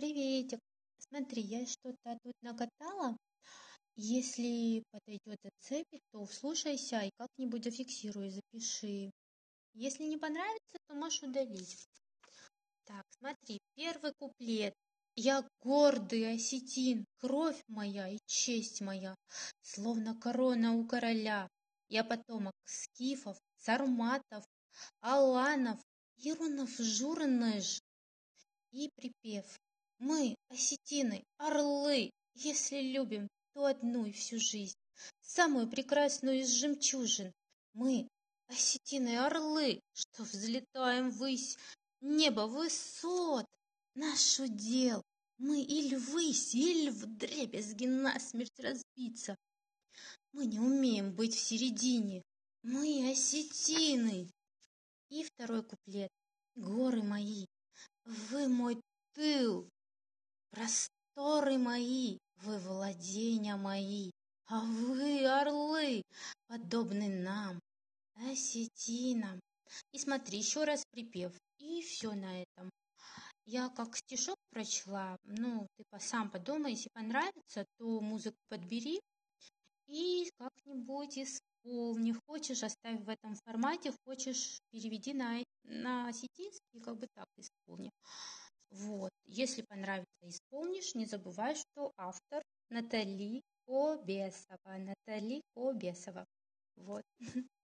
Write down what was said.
Приветик. Смотри, я что-то тут накатала. Если подойдет зацепить, то вслушайся и как-нибудь зафиксируй, запиши. Если не понравится, то можешь удалить. Так, смотри, первый куплет. Я гордый осетин, кровь моя и честь моя, словно корона у короля. Я потомок скифов, сарматов, аланов, иронов, журныш. И припев. Мы, осетины, орлы, если любим, то одну и всю жизнь, самую прекрасную из жемчужин. Мы, осетины, орлы, что взлетаем ввысь небо высот. Наш удел, мы или ввысь, или вдребезги насмерть разбиться. Мы не умеем быть в середине, мы осетины. И второй куплет. Горы мои, вы мой тыл, просторы мои, вы владения мои, а вы, орлы, подобны нам, осетинам. И смотри, еще раз припев, и все на этом. Я как стишок прочла, ты сам подумай, если понравится, то музыку подбери и как-нибудь исполни. Хочешь, оставь в этом формате, хочешь, переведи на осетинский, как бы так исполни. Вот. Если понравится, исполнишь, не забывай, что автор Натали Кобесова. Натали Кобесова. Вот.